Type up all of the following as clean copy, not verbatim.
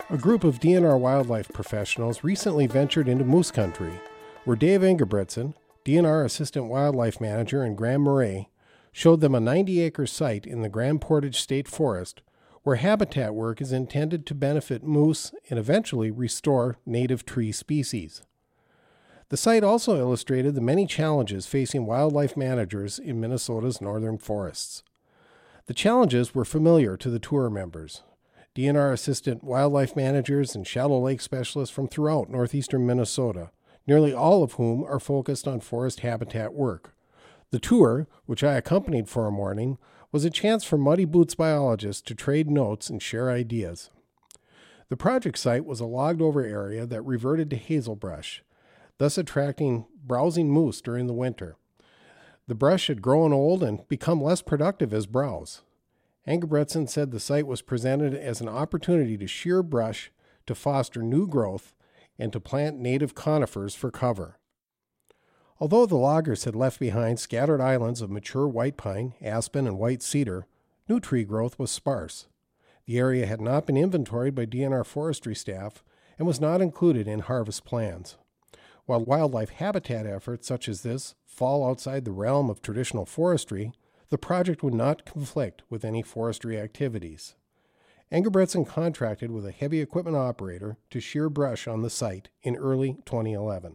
A group of DNR wildlife professionals recently ventured into moose country, where Dave Engebretson, DNR Assistant Wildlife Manager in Grand Marais, showed them a 90-acre site in the Grand Portage State Forest where habitat work is intended to benefit moose and eventually restore native tree species. The site also illustrated the many challenges facing wildlife managers in Minnesota's northern forests. The challenges were familiar to the tour members. DNR assistant wildlife managers and shallow lake specialists from throughout northeastern Minnesota, nearly all of whom are focused on forest habitat work. The tour, which I accompanied for a morning, was a chance for Muddy Boots biologists to trade notes and share ideas. The project site was a logged-over area that reverted to hazel brush, thus attracting browsing moose during the winter. The brush had grown old and become less productive as browse. Engebretson said the site was presented as an opportunity to shear brush to foster new growth and to plant native conifers for cover. Although the loggers had left behind scattered islands of mature white pine, aspen, and white cedar, new tree growth was sparse. The area had not been inventoried by DNR forestry staff and was not included in harvest plans. While wildlife habitat efforts such as this fall outside the realm of traditional forestry, the project would not conflict with any forestry activities. Engebretson contracted with a heavy equipment operator to shear brush on the site in early 2011.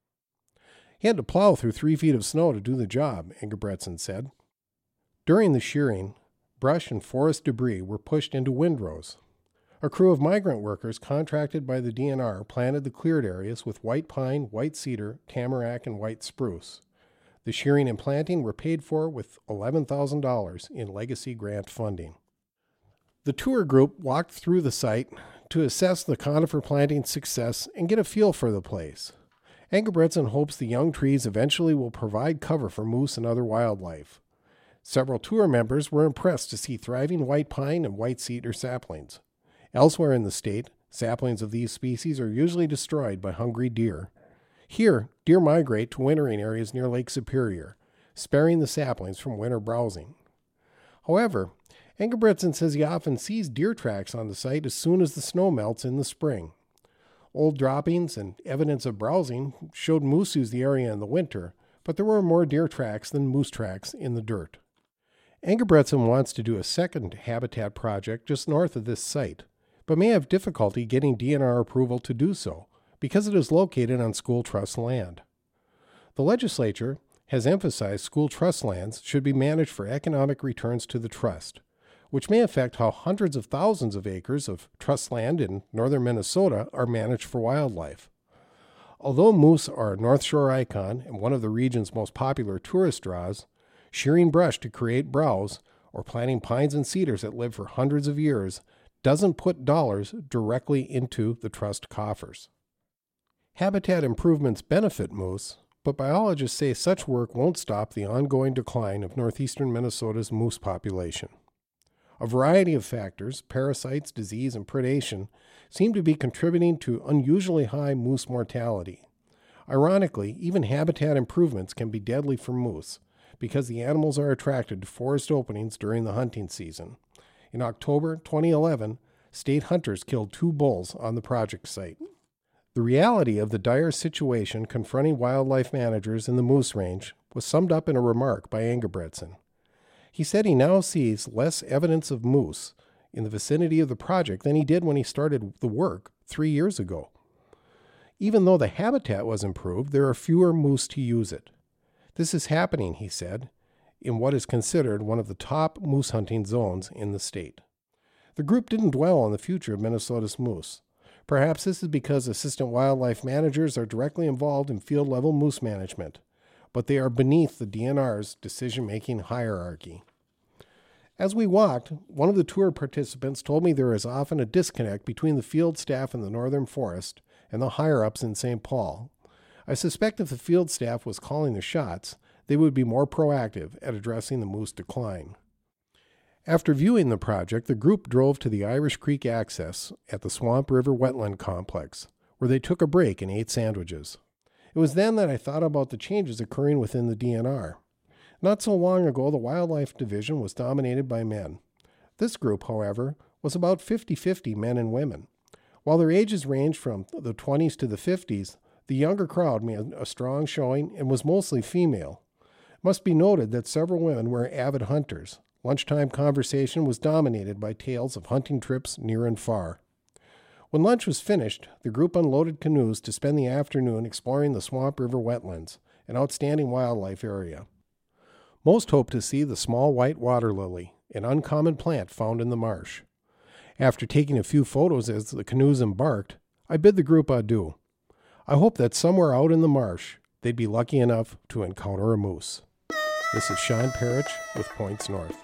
He had to plow through 3 feet of snow to do the job, Engebretson said. During the shearing, brush and forest debris were pushed into windrows. A crew of migrant workers contracted by the DNR planted the cleared areas with white pine, white cedar, tamarack, and white spruce. The shearing and planting were paid for with $11,000 in legacy grant funding. The tour group walked through the site to assess the conifer planting success and get a feel for the place. Engebretson hopes the young trees eventually will provide cover for moose and other wildlife. Several tour members were impressed to see thriving white pine and white cedar saplings. Elsewhere in the state, saplings of these species are usually destroyed by hungry deer. Here, deer migrate to wintering areas near Lake Superior, sparing the saplings from winter browsing. However, Engebretson says he often sees deer tracks on the site as soon as the snow melts in the spring. Old droppings and evidence of browsing showed moose use the area in the winter, but there were more deer tracks than moose tracks in the dirt. Engebretson wants to do a second habitat project just north of this site, but may have difficulty getting DNR approval to do so, because it is located on school trust land. The legislature has emphasized school trust lands should be managed for economic returns to the trust, which may affect how hundreds of thousands of acres of trust land in northern Minnesota are managed for wildlife. Although moose are a North Shore icon and one of the region's most popular tourist draws, shearing brush to create browse or planting pines and cedars that live for hundreds of years doesn't put dollars directly into the trust coffers. Habitat improvements benefit moose, but biologists say such work won't stop the ongoing decline of northeastern Minnesota's moose population. A variety of factors, parasites, disease, and predation, seem to be contributing to unusually high moose mortality. Ironically, even habitat improvements can be deadly for moose, because the animals are attracted to forest openings during the hunting season. In October 2011, state hunters killed 2 bulls on the project site. The reality of the dire situation confronting wildlife managers in the moose range was summed up in a remark by Engebretson. He said he now sees less evidence of moose in the vicinity of the project than he did when he started the work 3 years ago. Even though the habitat was improved, there are fewer moose to use it. This is happening, he said, in what is considered one of the top moose hunting zones in the state. The group didn't dwell on the future of Minnesota's moose. Perhaps this is because assistant wildlife managers are directly involved in field-level moose management, but they are beneath the DNR's decision-making hierarchy. As we walked, one of the tour participants told me there is often a disconnect between the field staff in the northern forest and the higher-ups in St. Paul. I suspect if the field staff was calling the shots, they would be more proactive at addressing the moose decline. After viewing the project, the group drove to the Irish Creek access at the Swamp River Wetland Complex, where they took a break and ate sandwiches. It was then that I thought about the changes occurring within the DNR. Not so long ago, the Wildlife Division was dominated by men. This group, however, was about 50-50 men and women. While their ages ranged from the 20s to the 50s, the younger crowd made a strong showing and was mostly female. It must be noted that several women were avid hunters. Lunchtime conversation was dominated by tales of hunting trips near and far. When lunch was finished, the group unloaded canoes to spend the afternoon exploring the Swamp River wetlands, an outstanding wildlife area. Most hoped to see the small white water lily, an uncommon plant found in the marsh. After taking a few photos as the canoes embarked, I bid the group adieu. I hope that somewhere out in the marsh, they'd be lucky enough to encounter a moose. This is Sean Parrish with Points North.